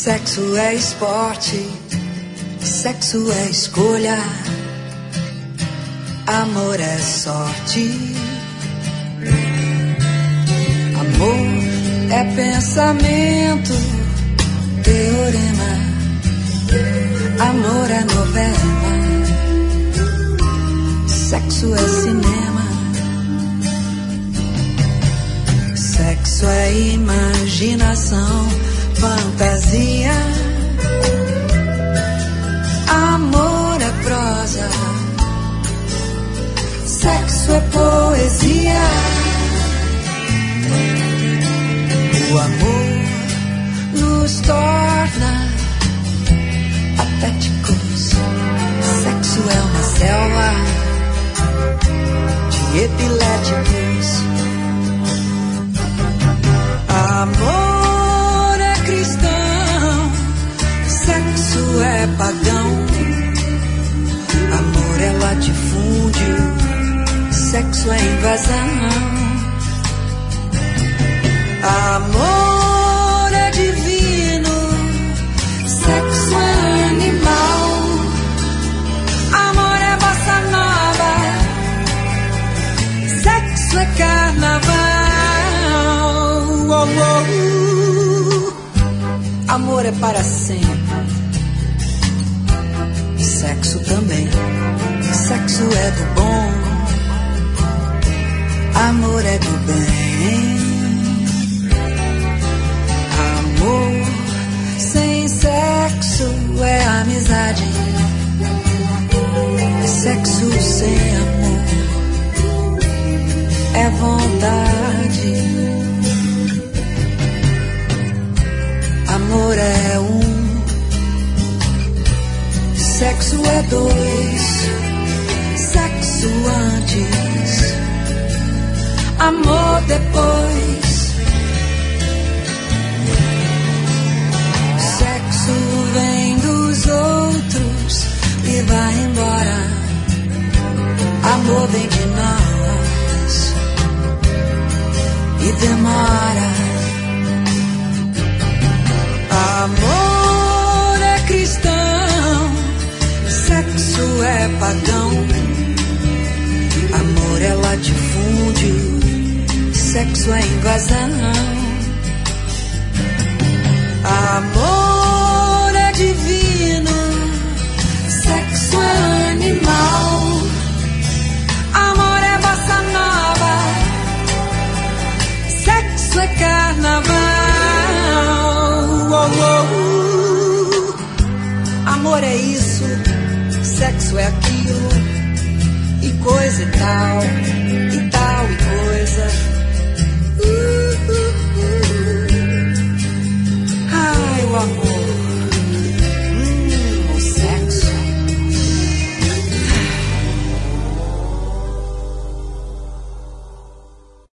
Sexo é esporte, sexo é escolha, amor é sorte. Amor é pensamento, teorema, amor é novela, sexo é cinema, sexo é imaginação, fantasia, amor é prosa, sexo é poesia. O amor nos torna patéticos, sexo é uma selva de epiléticos. Amor é cristão, sexo é pagão, amor é latifúndio, sexo é invasão. Amor é divino, sexo é animal, amor é bossa nova, sexo é carnaval. Oh, oh. Amor é para sempre, sexo também, sexo é do bom, amor é do bem. Amor sem sexo é amizade, sexo sem amor é vontade. Amor é um, sexo é dois, sexo antes, amor depois. Vem dos outros e vai embora, amor vem de nós e demora. Amor é cristão, sexo é pagão, amor é latifúndio, sexo é invasão. Amor é divino, sexo é animal, amor é bossa nova, sexo é carnaval. Oh, oh. Amor é isso, sexo é aquilo e coisa e tal.